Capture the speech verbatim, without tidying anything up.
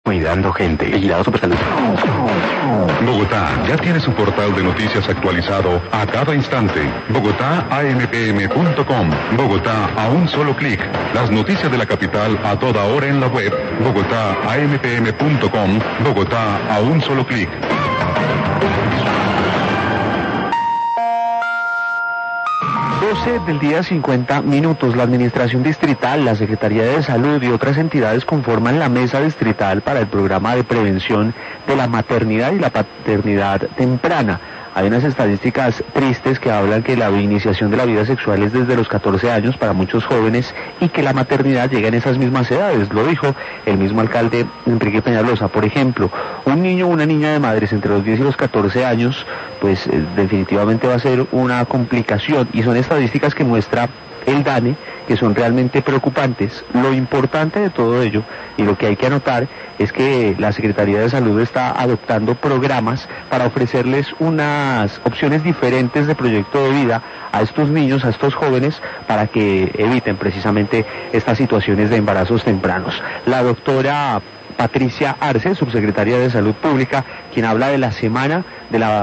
Cuidando gente. Vigilado Supersalud. Bogotá ya tiene su portal de noticias actualizado a cada instante. Bogotá A M P M punto com. Bogotá a un solo clic. Las noticias de la capital a toda hora en la web. Bogotá A M P M punto com. Bogotá a un solo clic. doce del día, cincuenta minutos. La Administración Distrital, la Secretaría de Salud y otras entidades conforman la Mesa Distrital para el Programa de Prevención de la Maternidad y la Paternidad Temprana. Hay unas estadísticas tristes que hablan que la iniciación de la vida sexual es desde los catorce años para muchos jóvenes y que la maternidad llega en esas mismas edades. Lo dijo el mismo alcalde Enrique Peñalosa. Por ejemplo, un niño o una niña de madres entre los diez y los catorce años, pues eh, definitivamente va a ser una complicación, y son estadísticas que muestra el DANE, que son realmente preocupantes. Lo importante de todo ello, y lo que hay que anotar, es que la Secretaría de Salud está adoptando programas para ofrecerles unas opciones diferentes de proyecto de vida a estos niños, a estos jóvenes, para que eviten precisamente estas situaciones de embarazos tempranos. La doctora Patricia Arce, subsecretaria de Salud Pública, quien habla de la semana de la